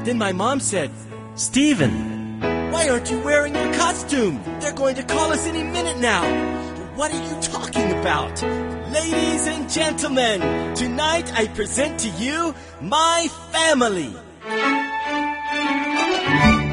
Then my mom said, "Steven, why aren't you wearing your costume? They're going to call us any minute now." "What are you talking about?" "Ladies and gentlemen, tonight I present to you my family."